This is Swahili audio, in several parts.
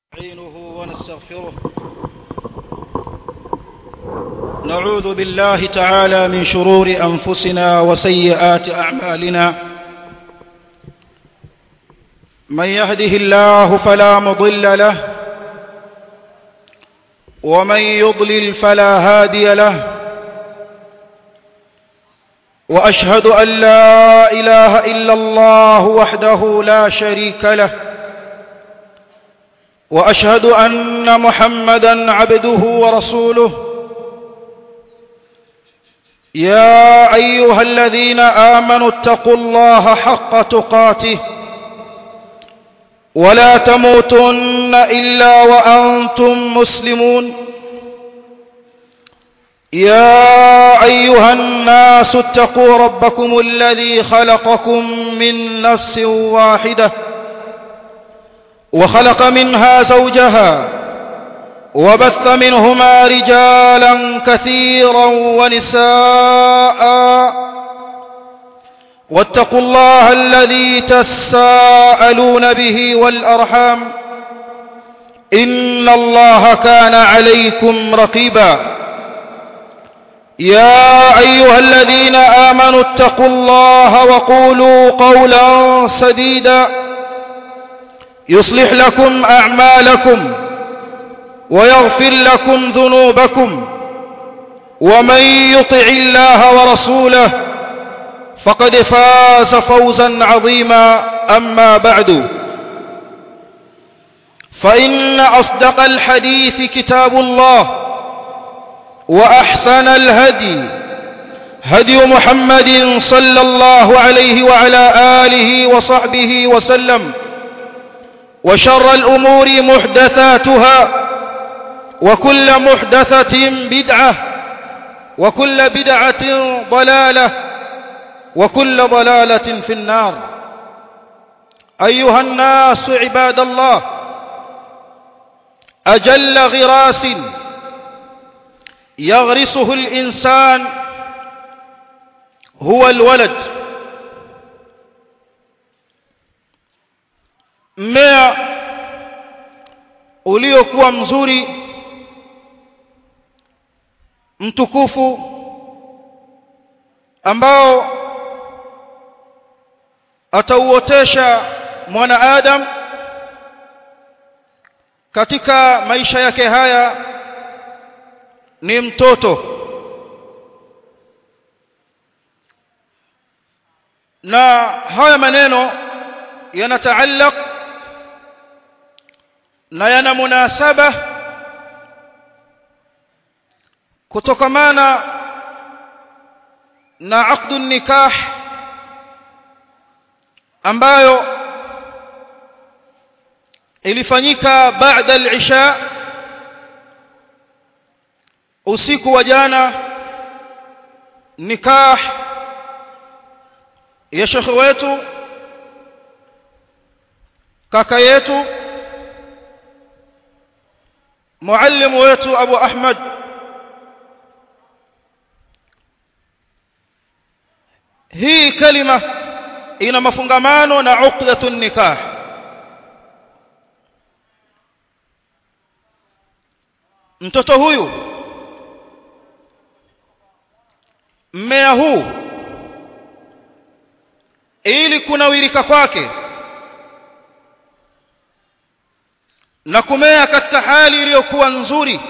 نستعينه ونستغفره. نعوذ بالله تعالى من شرور أنفسنا وسيئات أعمالنا. من يهده الله فلا مضل له ومن يضلل فلا هادي له. وأشهد أن لا إله إلا الله وحده لا شريك له. وأشهد أن محمدًا عبده ورسوله. يا أيها الذين آمنوا اتقوا الله حق تقاته ولا تموتن إلا وأنتم مسلمون. يا أيها الناس اتقوا ربكم الذي خلقكم من نفس واحدة وخلق منها زوجها وبث منهما رجالا كثيرا ونساء. واتقوا الله الذي تساءلون به والأرحام إن الله كان عليكم رقيبا. يا أيها الذين آمنوا اتقوا الله وقولوا قولا سديدا يصلح لكم أعمالكم ويغفر لكم ذنوبكم. ومن يطع الله ورسوله فقد فاز فوزا عظيما. أما بعد، فإن أصدق الحديث كتاب الله، وأحسن الهدي هدي محمد صلى الله عليه وعلى آله وصحبه وسلم. وشر الأمور محدثاتها، وكل محدثة بدعة، وكل بدعة ضلالة، وكل ضلالة في النار. أيها الناس عباد الله، أجل غراس يغرسه الإنسان هو الولد. Mmea uliokuwa mzuri, mtukufu, ambao atauotesha mwanadamu katika maisha yake haya ni mtoto. Na haya maneno yanataallaq na yana munasaba kutokamana na aqdu nikah ambayo ilifanyika baada al-isha, usiku wa jana. Nikah ya shekhi wetu, kaka yetu, muallimu wetu Abu Ahmad. Hii kalima ina mafungamano na uqdatun nikah. Mtoto huyu, mmea huu, ili kunawirika kwake na kumea katika hali iliyokuwa nzuri,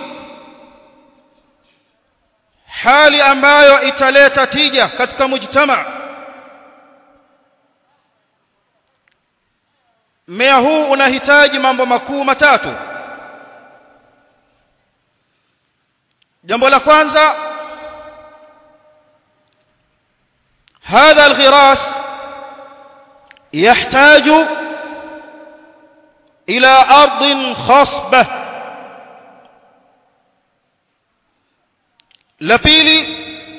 hali ambayo italeta tija katika mujtama, mmea huu unahitaji mambo makuu matatu. Jambo la kwanza, hadha alghiras yahtaju ila ardin khasbah. La pili,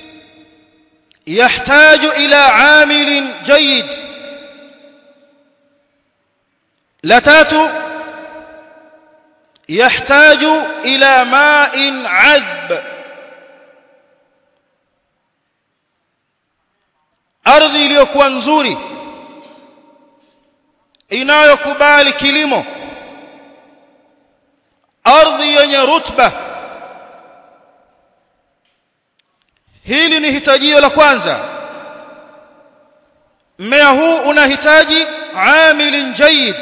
yahtaju ila amilin jayyid. La tatu, yahtaju ila ma'in 'adb. Ardhi iliyokuwa nzuri inayokubali kilimo ardhi yenye rutba. Hili ni hitajio la kwanza. Mmea huu unahitaji amilin jayyid,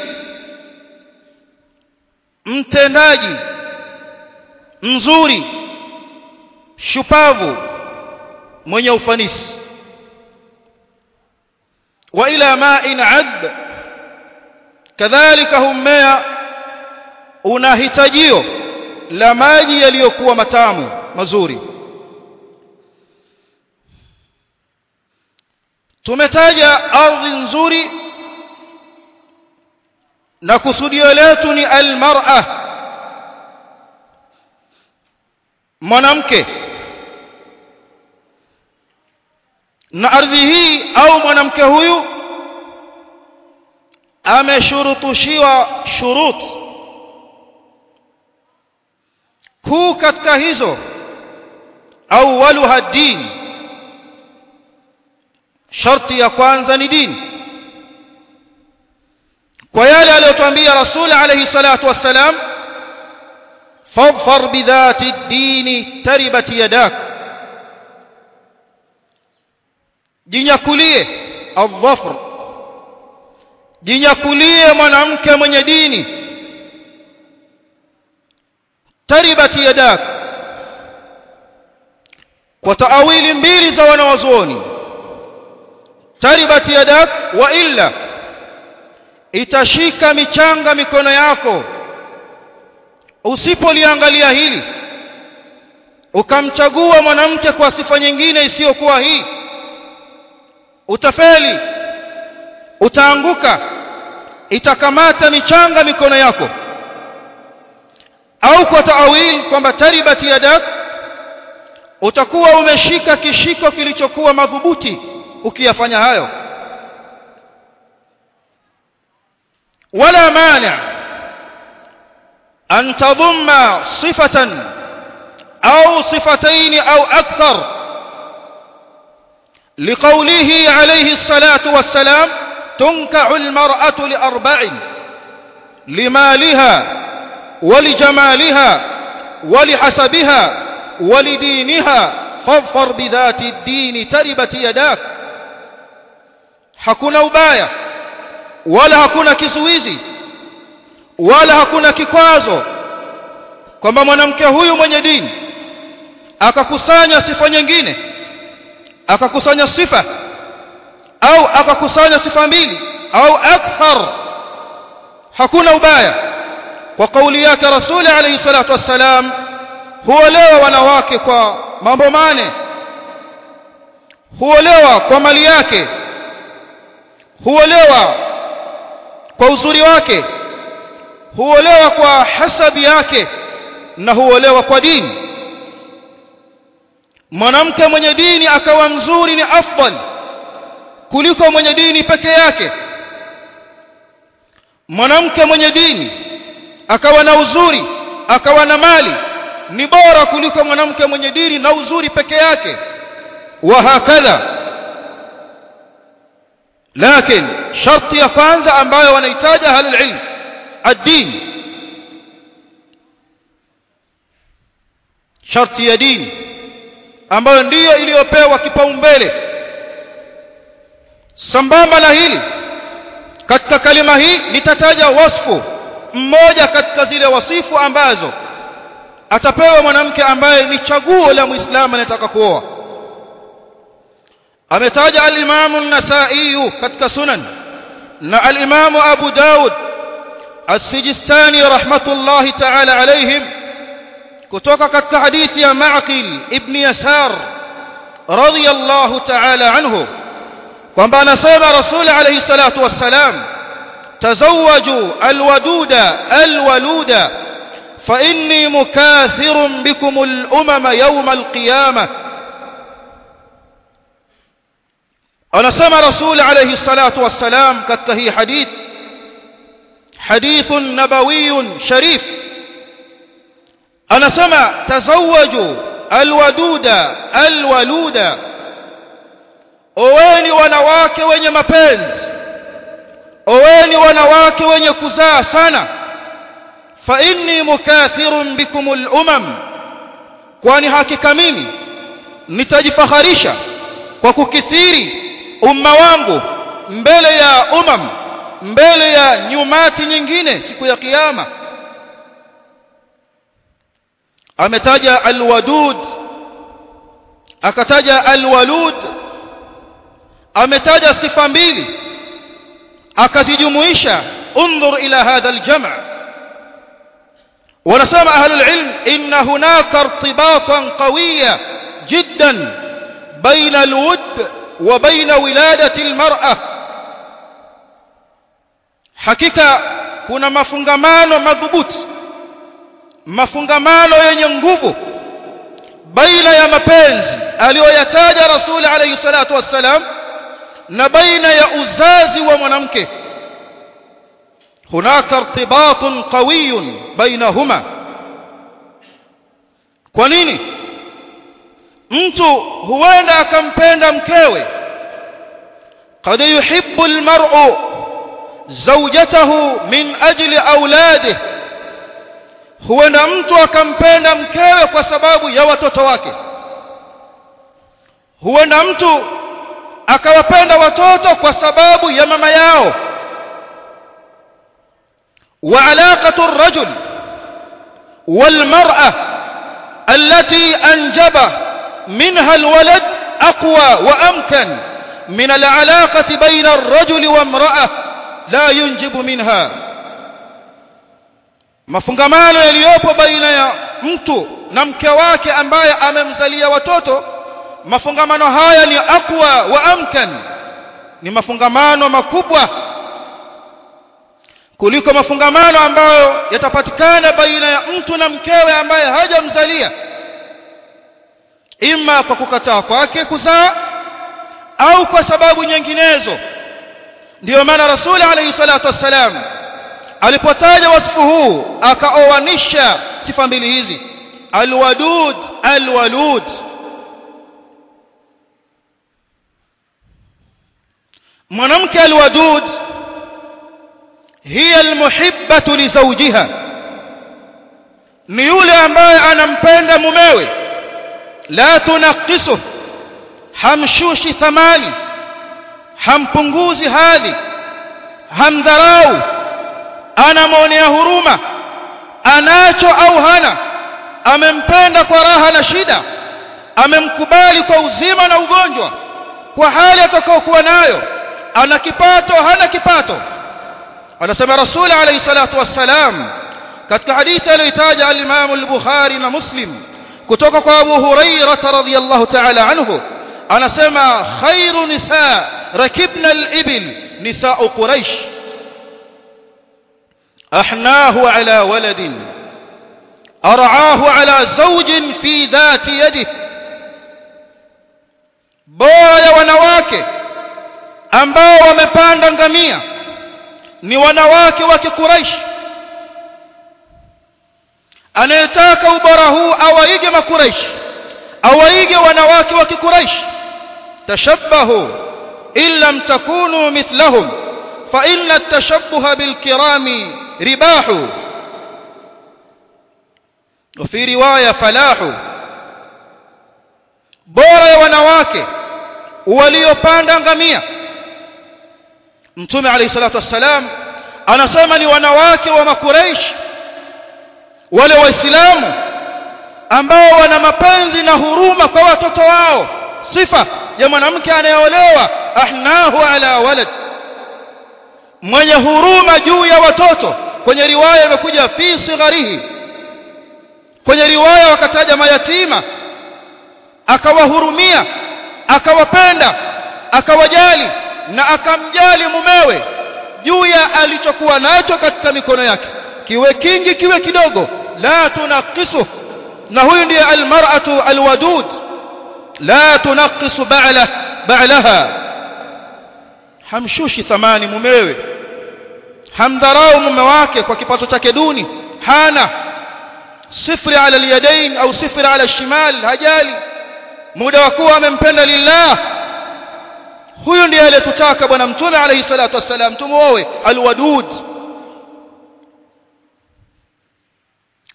mtendaji mzuri, shupavu, mwenye ufanisi. Wa ila ma'in 'adb, kadhalika mmea unahitajio la maji yaliyokuwa matamu mazuri. Tumetaja ardhi nzuri na kusudio letu ni almar'a, mwanamke. Na ardhi hii au mwanamke huyu ameshurutushiwa shurut kuu. Katika hizo awwaluha din, sharti ya kwanza ni dini, kwa yale aliyotuambia Rasul alayhi salatu wassalam, fadfar bidhati ad-din taribat yadak, jinyakulie adh-dhafr, jinyakulie mwanamke mwenye dini. Taribat yadak, kwa taawili mbili za wanawazuoni, taribat yadak wa illa, itashika michanga mikono yako. Usipoliangalia hili ukamchagua mwanamke kwa sifa nyingine isiyokuwa hii, utafeli, utaanguka, itakamata michanga mikono yako. Au kwa taawil kwamba taribat yadak, utakuwa umeshika kishiko kilichokuwa madhubuti ukiyafanya hayo. Wala mani' an tadhumma sifatan au sifatayn au akthar, liqawlihi alayhi الصلاة والسلام تنكح المرأة لأربع: لمالها ولجمالها ولحسبها ولدينها فاظفر بذات الدين تربت يداك. hakuna ubaya wala hakuna kizuizi wala hakuna kikwazo kwamba mwanamke huyu mwenye dini akakusanya sifa nyingine, akakusanya sifa au akakusanya sifa mbili au akthar, hakuna ubaya. Kwa kauli yake Rasul alayhi salatu wassalam, huolewa wanawake kwa mambo mane: huolewa kwa mali yake, huolewa kwa uzuri wake, huolewa kwa hasabi yake, na huolewa kwa dini. Mwanamke mwenye dini akawa mzuri ni afdal kuliko mwenye dini peke yake. Mwanamke mwenye dini akawa na uzuri, akawa na mali, ni bora kuliko mwanamke mwenye dini na uzuri peke yake, wa hakadha. Lakini sharti ya kwanza ambayo wanahitaji ahlul ilm, ad-din, sharti ya dini ambayo ndiyo iliyopewa kipaumbele. Sambamba na hili, katika kalima hii nitataja wasfu mmoja katika zile wasifu ambazo atapewa mwanamke ambaye ni chaguo la Muislamu anataka kuoa. Ametaja al-Imam an-Nasa'i katika Sunan na al-Imam Abu Daud as-Sijistani rahmatullahi ta'ala alayhim, kutoka katika hadithi ya Ma'qil ibn Yasar radiyallahu ta'ala anhu, kwamba anasema Rasul alayhi salatu wassalam, tazawwaju alwaduda alwaluda fa inni mukathirun bikum al-umama yawm al-qiyamah. Anasema Rasul alayhi salatu wassalam katika hii hadithun nabawiyyun sharif, anasema tazawwaju alwaduda alwaluda, oweni wanawake wenye mapenzi, oweni wanawake wenye kuzaa sana, fa inni mukathirun bikumul umam, kwani hakika mimi nitajifakharisha kwa kukithiri umma wangu mbele ya mbele ya nyumati nyingine siku ya kiyama. Ametaja alwadud, akataja alwalud, ametaja sifa mbili akazijumuisha. انظر إلى هذا الجمع. ونسمع أهل العلم إن هناك ارتباطا قويا جدا بين الود وبين ولادة المرأة. حقيقة kuna mafungamano madhubuti, mafungamano yenye nguvu baina ya mapenzi aliyoyataja Rasul alayhi salatu wassalam na baina ya uzazi wa mwanamke. hunaka irtibatun qawiyun bainahuma. Kwa nini mtu huenda akampenda mkewe? qad yuhibbu almar'u zawjatahu min ajli auladihi, huenda mtu akampenda mkewe kwa sababu ya watoto wake. huenda mtu akawapenda watoto kwa sababu ya mama yao. wa alaqatu ar-rajul wal mar'a allati anjaba minha al-walad aqwa wa amkan min al-alaqati bayna ar-rajuli wa imra'a la yunjibu minha. mafungamano yaliyopo baina ya mtu na mke wake ambaye amemzalia watoto, mafungamano haya ni aqwa wa amkan, ni mafungamano makubwa kuliko mafungamano ambayo yatapatikana baina ya mtu na mkewe ambaye hajamzalia, ima kwa kukataa kwake kuzaa au kwa sababu nyinginezo. ndio maana Rasul alayhi salatu wassalam alipotaja wasifu huu akaoanisha sifa mbili hizi, alwadud alwalud. mwanamke alwadud hiya almuhibbatu li zawjiha, ni yule ambaye anampenda mumewe. la tunaqisuhu, hamshushi thamani, hampunguzi hadhi, hamdharau, anamwonea huruma, anacho au hana, amempenda kwa raha na shida, amemkubali kwa uzima na ugonjwa, kwa hali atakayokuwa nayo, ana kipato hana kipato. anasema Rasul alayhi salatu wassalam katika hadithi aliyotaja al-Imam al-Bukhari na Muslim kutoka kwa Abu Hurairah radhiyallahu ta'ala anhu, anasema khairu nisa rakibna al-ibil nisa'u Quraish أحناه على ولد أرعاه على زوج في ذات يده. bora ya wanawake ambao wamepanda ngamia ni wanawake wa Quraish. anayetaka ubora huu awaige makuraish, awaige wanawake wa Quraish. tashabbahu in lam takunu mithlahum fa inna at-tashabbuha bil kirami ribahu wa fi riwaya falahu. bora ya wanawake waliopanda ngamia, Mtume alayhi salatu wassalam anasema ni wanawake wa Makuraish, wale waislamu ambao wana mapenzi na huruma kwa watoto wao. sifa ya mwanamke anayeolewa, ahnahu ala walad, mwenye huruma juu ya watoto. kwenye riwaya imekuja fi sigharihi, kwenye riwaya wakataja mayatima, akawahurumia, akawapenda, akawajali na akamjali mumewe juu ya alichokuwa nacho katika mikono yake, kiwe kingi kiwe kidogo. la tunaqisu, na huyu ndiye almar'atu alwadud, la tunaqisu ba'laha, hamshushi thamani mumewe, hamdharau mume wake kwa kipato chake duni, hana sifri ala alyadain au sifri ala alshimal, hajali muda wa kuwa amempenda lillah. huyu ndiye aliyetutaka bwana Mtume alayhi salatu wasalam tumuoe, alwadud.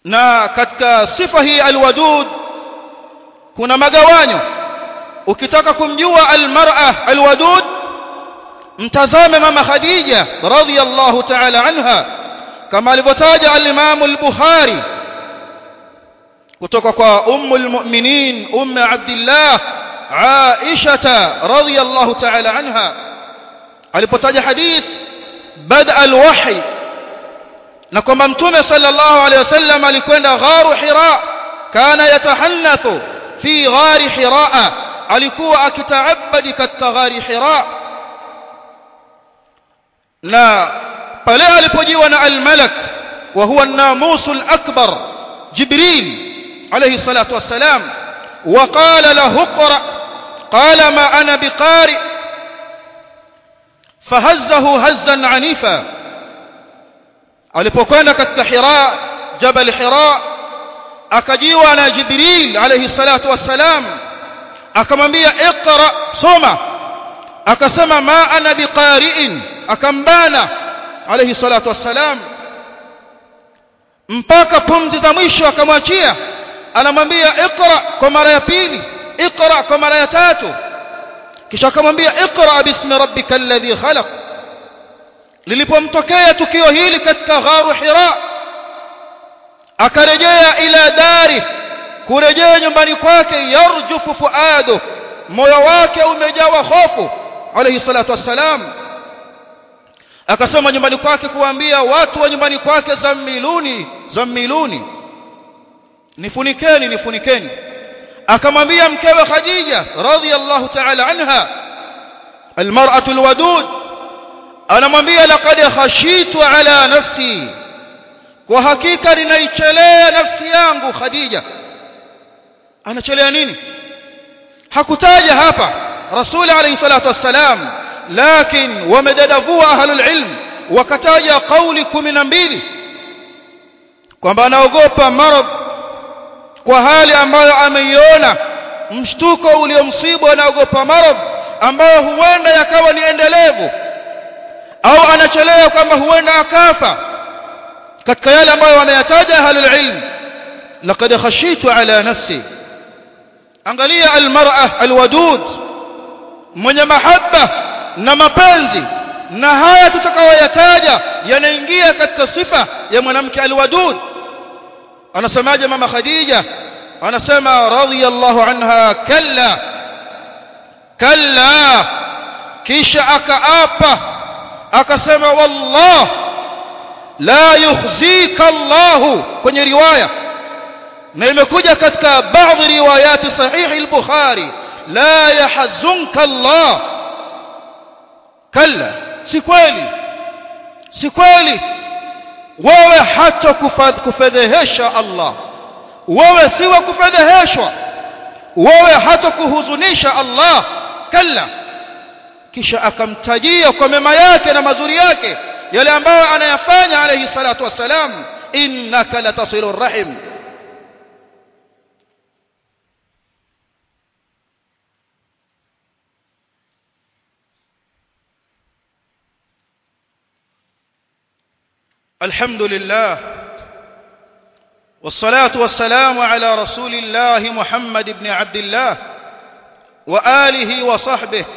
na katika sifa hii alwadud kuna magawanyo. Ukitaka kumjua almar'a alwadud, mtazame mama Khadija radhiyallahu ta'ala anha, kama alivyotaja al-Imam al-Bukhari kutoka kwa ummul mu'minin Abdullah Aisha radhiyallahu ta'ala anha, alipotaja hadith bada al-wahy, na kwamba mtume sallallahu alayhi wasallam alikwenda gharu Hira, kana yatahannathu fi ghari Hira, alikuwa akitaabadi katika ghari Hira. Na pale alipojiwa na al-malak wa huwa an-namus al-akbar Jibril alayhi salatu wassalam, وقال له اقرأ، قال ما أنا بقارئ، فهزه هزا عنيفا. alipokwenda katika Hira, Jabal Hira, akajiwa na Jibril alayhi salatu wassalam, akamwambia iqra, soma. Akasema ma ana biqari'in, akambana alayhi salatu wassalam mpaka pumzi za mwisho akamwachia. Anamwambia iqra kwa mara ya pili, iqra kwa mara ya tatu, kisha akamwambia iqra bismi rabbikal ladhi khalaq. Lilipomtokea tukio hili katika gharu Hira, akarejea ila dari, kurejea nyumbani kwake, yarjufu fuadu, moyo wake umejawa hofu alayhi salatu wassalam. Akasema nyumbani kwake kuambia watu wa nyumbani kwake, zammiluni zammiluni, nifunikeni nifunikeni. Akamwambia mkewe Khadija radhiyallahu ta'ala anha, almar'atu alwadud, anamwambia laqad khashitu ala nafsi, kwa hakika ninaichelea nafsi yangu. Khadija anachelea nini? Hakutaja hapa Rasul alayhi salatu wassalam, lakini wamedadavua ahlul ilm wakataja kauli 12 kwamba anaogopa maradhi kwa hali ambayo ameiona, mshtuko uliomsibu, anaogopa maradhi ambayo huenda yakawa ni endelevu, au anachelea kwamba huenda akafa. Katika yale ambayo wanayataja ahlul ilm, laqad khashitu ala nafsi. Angalia almar'a alwadud, mwenye mahaba na mapenzi, na haya tutakayoyataja yanaingia katika sifa ya mwanamke alwadud. Anasemaje mama Khadija? Anasema radhiyallahu anha, kalla kalla, kisha akaapa akasema wallah la yukhzika Allah, kwenye riwaya, na imekuja katika baadhi riwayati sahih al-Bukhari, la yahzunka Allah. Kalla, si kweli, si kweli, wewe hata kufedhehesha Allah, wewe si wa kufedheheshwa, wewe hata kuhuzunisha Allah. Kalla. Kisha akamtajia kwa mema yake na mazuri yake yale ambayo anayafanya alayhi salatu wassalam, innaka latasilur rahim. الحمد لله والصلاة والسلام على رسول الله محمد بن عبد الله وآله وصحبه.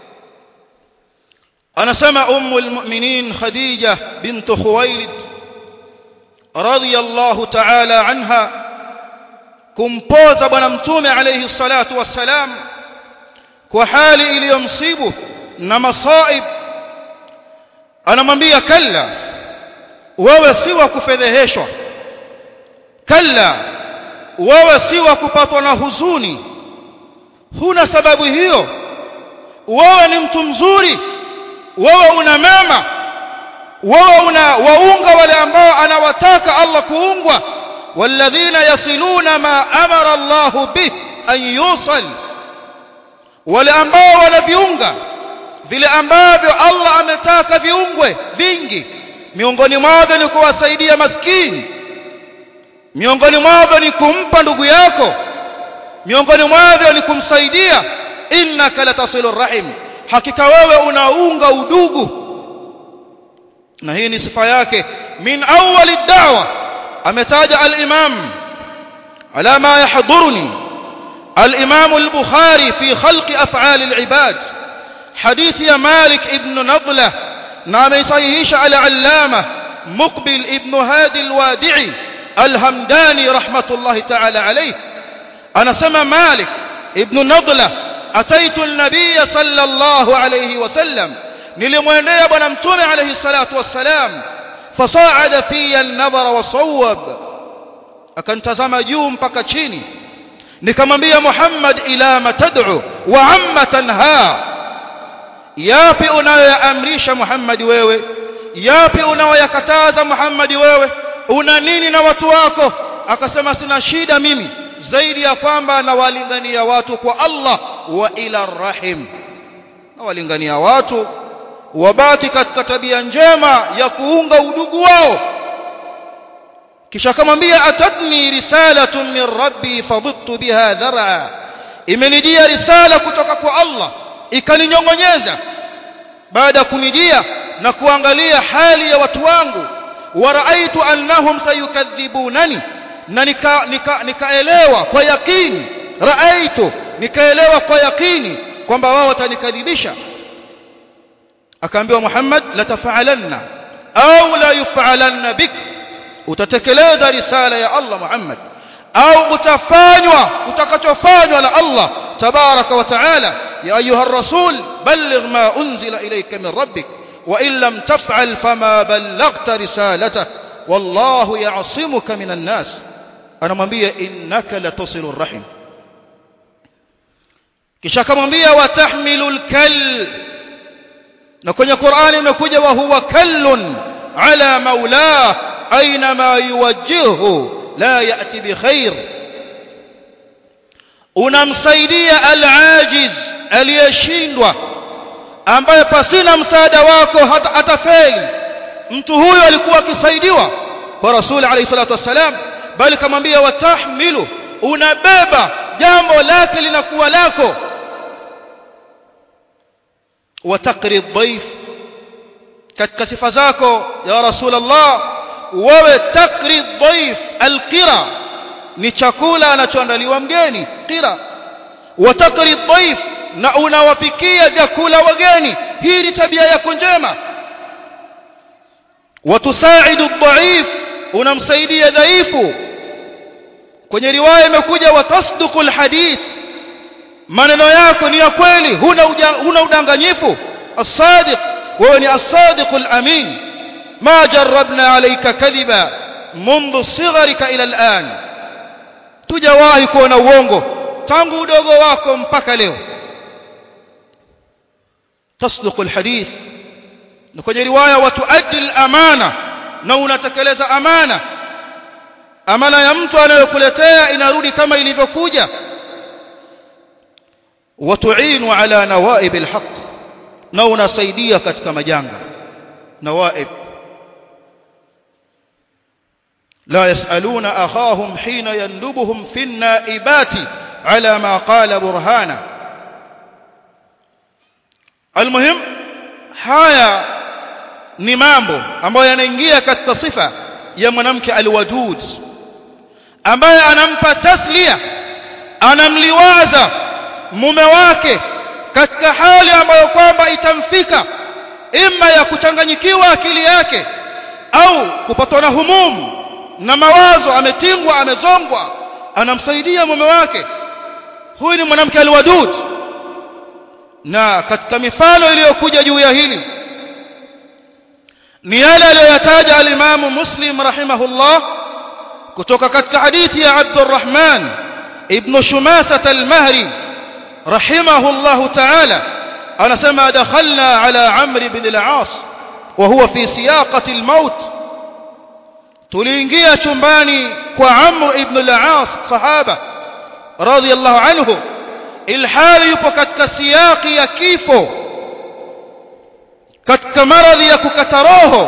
أنا سمع أم المؤمنين خديجة بنت خويلد رضي الله تعالى عنها kumpoza bwana mtume alayhi salatu wassalam kwa hali iliyomsibu na masaib. Anamwambia kalla, wewe si wa kufedheheshwa, kalla, wewe si wa kupatwa na huzuni, huna sababu hiyo, wewe ni mtu mzuri, wewe una mema, wewe una waunga wale ambao anawataka Allah kuungwa. walladhina yasiluna ma amara Allah bih an yusal, wale ambao wanaviunga vile ambavyo Allah ametaka viungwe vingi. Miongoni mwao ni kuwasaidia maskini, miongoni mwao ni kumpa ndugu yako, miongoni mwao ni kumsaidia. innaka latasilur rahim, hakika wewe unaunga udugu. Na hii ni sifa yake min awwali da'wa ametaja al-Imam ala ma yahduruni al-Imam al-Bukhari fi khalq af'al al-ibad hadith ya Malik ibn Nadla na amesahihisha al-Allama Muqbil ibn Hadi al-Wadi'i al-Hamdani rahmatullahi ta'ala alayhi anasema Malik ibn Nadla ataitu an-nabiy sallallahu alayhi wasallam nilimwendea bwana mtume alayhi salatu wassalam fasaada fi an-nadhara wa sawab akantazama juu mpaka chini nikamwambia Muhammad ila matad'u wa amma tanha yapi unayoamrisha Muhammad wewe yapi unayoyakataza Muhammad wewe una nini na watu wako akasema sina shida mimi zaidi ya kwamba nawalingania watu kwa Allah wa ila rahim nawalingania watu wabaki katika tabia njema ya kuunga udugu wao kisha akamwambia atadni risalatun min rabbi fadittu biha dhar'a imenijia risala kutoka kwa Allah ikaninyongonyeza baada ya kunijia na kuangalia hali ya watu wangu wa raaitu annahum sayukadhibunani na nikaelewa kwa yakini raaitu nikaelewa kwa yakini kwamba wao watanikadhibisha akaambiwa Muhammad la tafa'alanna au la yuf'alanna bik utatekeleza risala ya Allah Muhammad au utafanywa utakachofanywa na Allah tabaraka wa taala ya ayuha ar-rasul balligh ma unzila ilayka min rabbik wa in lam taf'al fama ballaghta risalatahu wallahu ya'simuka minan nas anamwambia innaka latusilur rahim kisha akamwambia watahmilul kal na kwenye Qur'ani imekuja wa huwa kallun ala maulah aina ma yuwajjihu la yati bi khair unamsaidia al-ajiz aliyeshindwa ambaye pasina msaada wako hata atafeli mtu huyo alikuwa akisaidiwa kwa Rasul alayhi salatu wasalam bali kamwambia watahmilu unabeba jambo lake linakuwa lako وتقري الضيف katika sifa zako ya Rasulullah wewe takri dhaif alqira ni chakula anachoandaliwa mgeni qira watakri dhaif na unawapikia vyakula wageni hii ni tabia yako njema watusaidu dhaif unamsaidia dhaifu kwenye riwaya imekuja watasduqu alhadith maneno yako ni ya kweli huna udanganyifu as-sadiq wewe ni as-sadiq al-amin ma jarrabna alayka kadhiba منذ صغرك الى الان tujawahi kuona uongo tangu udogo wako mpaka leo tasduq al-hadith na kwenye riwaya watuaddi al-amana na unatekeleza amana ya mtu anayokuletea inarudi kama ilivyokuja وتعين على نوائب الحق na unasaidia katika majanga nawaib la yasaluna akhahum hina yandubuhum fi an-naibati ala ma qala burhana almuhim haya ni mambo ambayo yanaingia katika sifa ya mwanamke alwadud ambaye anampa taslia anamliwaza mume wake katika hali ambayo kwamba itamfika ima ya kuchanganyikiwa akili yake au kupatwa na humum na mawazo ametingwa amezongwa anamsaidia mume wake huyu ni mwanamke alwadud na katika mifano iliyokuja juu ya hili ni yale aliyoyataja al-Imam Muslim rahimahullah kutoka katika hadithi ya Abdurrahman ibn Shumasah al-Mahri رحمه الله تعالى أنا سمع دخلنا على عمرو بن العاص وهو في سياقة الموت tuliingia chumbani kwa Amr ibn al-As sahaba radiyallahu anhu ilhali yupo katika siyaki ya kifo katika maradhi ya kukata roho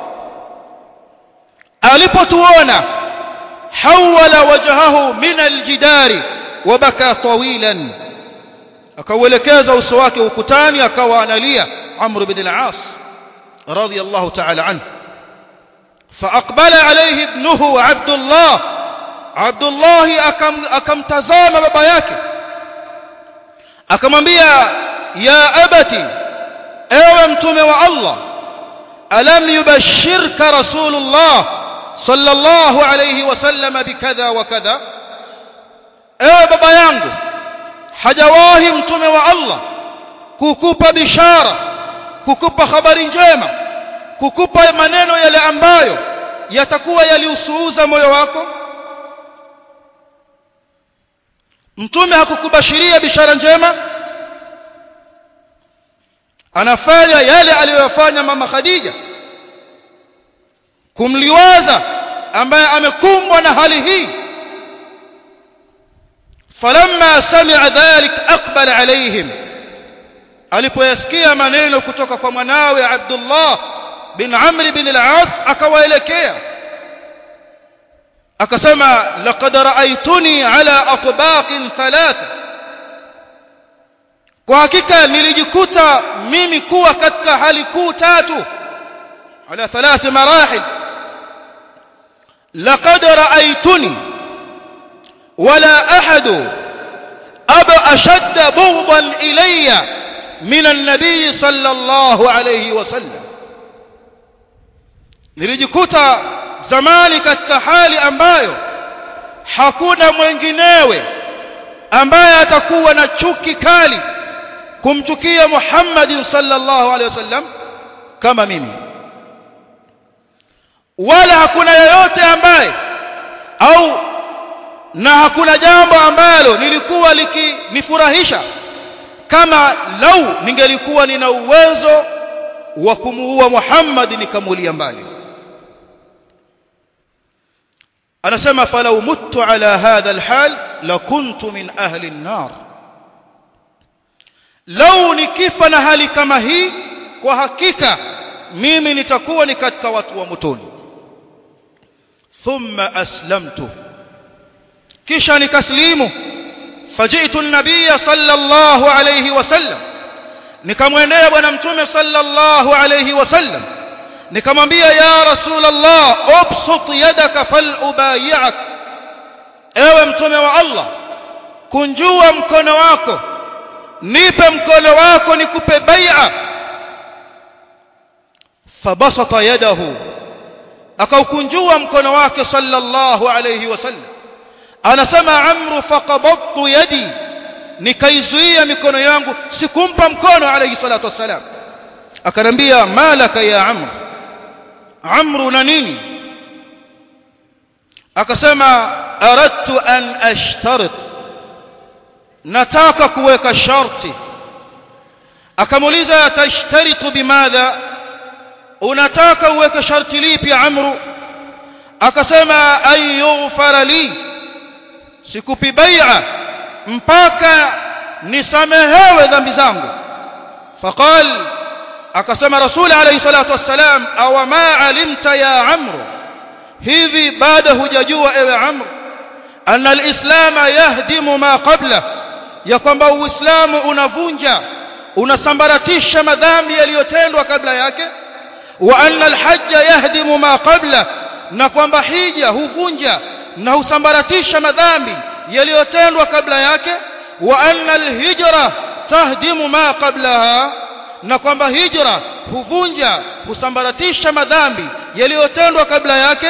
alipotuona hawala wajhahu min al-jidari wa baka tawilan akauelekeza uso wake ukutani akawa analia Amr ibn al-As radiyallahu ta'ala anhu فأقبل عليه ابنه عبد الله akamtazama baba yake akamwambia ya abati ewe mtume wa Allah alam yubashirka rasulullah sallallahu alayhi wasallam bikadha wa kadha ewe baba yangu hajawahi mtume wa Allah kukupa bishara kukupa habari njema kukupa maneno yale ambayo yatakuwa yaliusuuza moyo wako mtume hakukubashiria bishara njema anafanya yale aliyofanya mama Khadija kumliwaza ambaye amekumbwa na hali hii falamma sami'a dhalik aqbala alayhim alipoyasikia maneno kutoka kwa mwanawe Abdullah bin Amr bin al-As akawaelekea akasema laqad ra'aytuni ala atbaqin thalatha kwa hakika nilijikuta mimi kuwa katika hali kuu tatu ala thalath marahil laqad ra'aytuni wala ahad ashadda bughdan ilayya min an-nabiy sallallahu alayhi wasallam nilijikuta zamani katika hali ambayo hakuna mwinginewe ambaye atakuwa na chuki kali kumchukia Muhammad sallallahu alaihi wasallam kama mimi wala hakuna yeyote ambaye au na hakuna jambo ambalo nilikuwa likinifurahisha kama lau ningelikuwa nina uwezo wa kumuua Muhammad nikamulia mbali anasema falau muttu ala hadha alhal lakuntu min ahli an-nar lau nikifa na hali kama hii kwa hakika mimi nitakuwa ni katika watu wa motoni thumma aslamtu kisha nikaslimu fajitu an-nabiy sallallahu alayhi wasallam nikamwendea bwana mtume sallallahu alayhi wasallam nikamwambia ya rasulullah ubsut yadaka falubayi'ak ewe mtume wa Allah kunjua mkono wako nipe mkono wako nikupe bai'a fabasata yadahu akaukunjua mkono wake sallallahu alayhi wasallam anasema amru faqabadtu yadi nikaizuia mikono yangu sikumpa mkono alayhi salatu wasalam akanambia malaka ya amru na nini akasema aradtu an ashtarit nataka kuweka sharti akamuuliza tashtaritu bimadha unataka uweke sharti lipi amru akasema ayyughfara li sikupi bai'a mpaka nisamehewe dhambi zangu faqal akasema rasul alayhi salatu wassalam aw ma alimta ya amru hivi baada hujajua ewe amru anna alislam yahdimu ma qabla ya kwamba uislamu unavunja unasambaratisha madhambi yaliyotendwa kabla yake wa anna alhajj yahdimu ma qabla na kwamba hija huvunja na husambaratisha madhambi yaliyotendwa kabla yake wa anna alhijra tahdimu ma qablaha na kwamba hijra huvunja husambaratisha madhambi yaliyotendwa kabla yake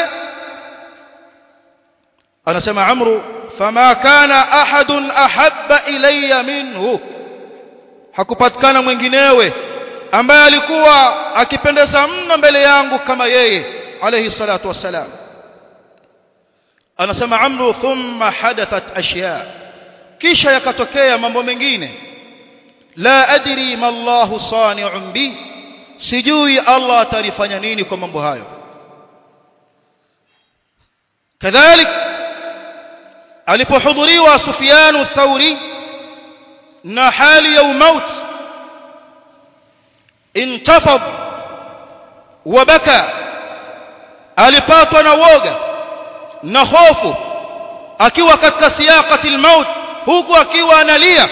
anasema amru fama kana ahadun ahabba ilayya minhu hakupatikana mwinginewe ambaye alikuwa akipendeza mno mbele yangu kama yeye alayhi salatu wassalam anasema amru thumma hadathat ashya kisha yakatokea mambo mengine la adri ma Allahu sani'un bi sijui Allah atalifanya nini kwa mambo hayo kadhalik alipohudhuriwa Sufyan ath-Thawri na hali ya umauti intafad wa baka alipatwa na woga na hofu akiwa katika siyaqati al-maut huku akiwa analia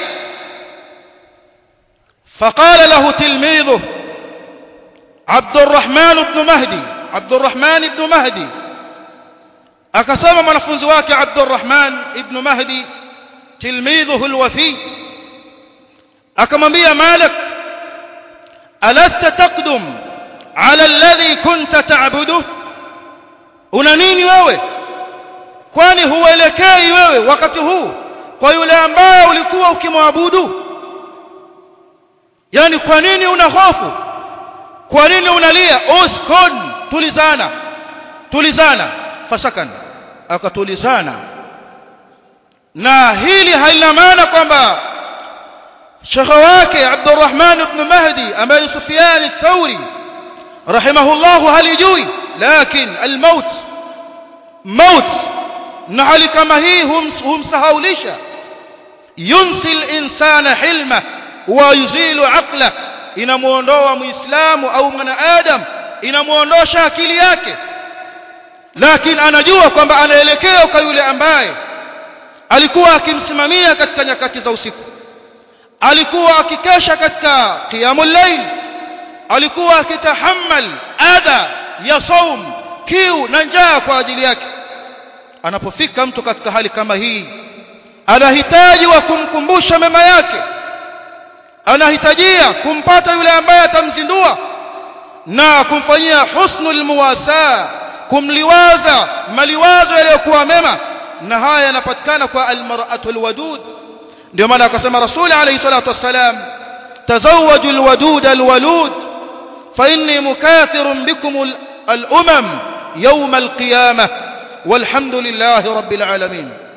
فقال له تلميذه عبد الرحمن بن مهدي Abdurrahman ibn Mahdi akasema mwanafunzi wake Abdurrahman ibn Mahdi tilmidhuhu alwafi akamwambia Malik alasta taqdum ala alladhi kunta ta'budu una nini wewe kwani huelekei wewe wakati huu kwa yule ambaye ulikuwa ukimwabudu yani kwa nini una hofu kwa nini unalia uskun tulizana fasakan akatulizana na hili halina maana kwamba shekha wake Abdurrahman ibn Mahdi ambaye Sufyan al-Thawri rahimahullah halijui lakini al-maut na hali kama hii humsahaulisha yunsi al-insana hilma wa yuzilu aqla inamuondoa muislamu au mwanadaam inamuondosha akili yake lakini anajua kwamba anaelekea kwa yule ambaye alikuwa akimsimamia katika nyakati za usiku alikuwa akikesha katika qiyamul layl alikuwa akitahammal adha ya saum kiu na njaa kwa ajili yake anapofika mtu katika hali kama hii anahitaji wa kumkumbusha mema yake anahitajia kumpata yule ambaye atamzindua na kumfanyia husnul muwasa kumliwaza maliwazo yaliyokuwa mema na haya yanapatikana kwa almar'atul wadud ndio maana akasema Rasul alayhi salatu wassalam tazawwaju alwadud alwalud fa inni mukathirun bikum alumam yawm alqiyamah walhamdulillahi rabbil alamin